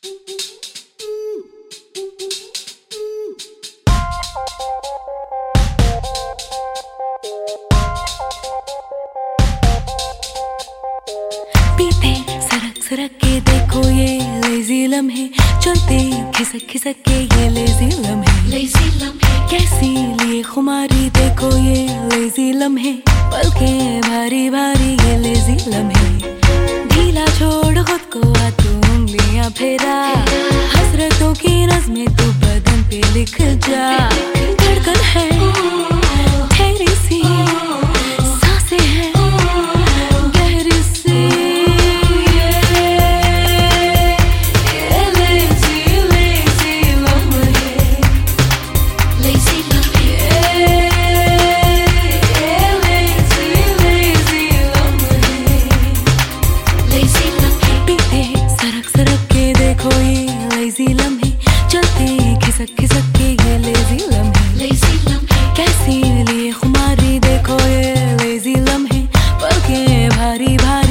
पीते सरक सरक के देखो ये लेजी लम्हे, चलते खिसक खिसक के ये लेजी लम्हे, कैसी लिए खुमारी देखो ये लेजी लम्हे, पलके भारी भारी ये लेजी लम्हे, ढीला छोड़ खुद को आ तू उंगलियां फेरा, हसरतों की नज़्में तू बदन पे लिख जा, धड़कन है ठहरी सी, सांसें हैं गहरी सी, देखो ये लेजी लम्हे, चलते खिसक खिसक के ये लेजी लम्हे, कैसी लिए खुमारी देखो ये लेजी लम्हे, पलके भारी भारी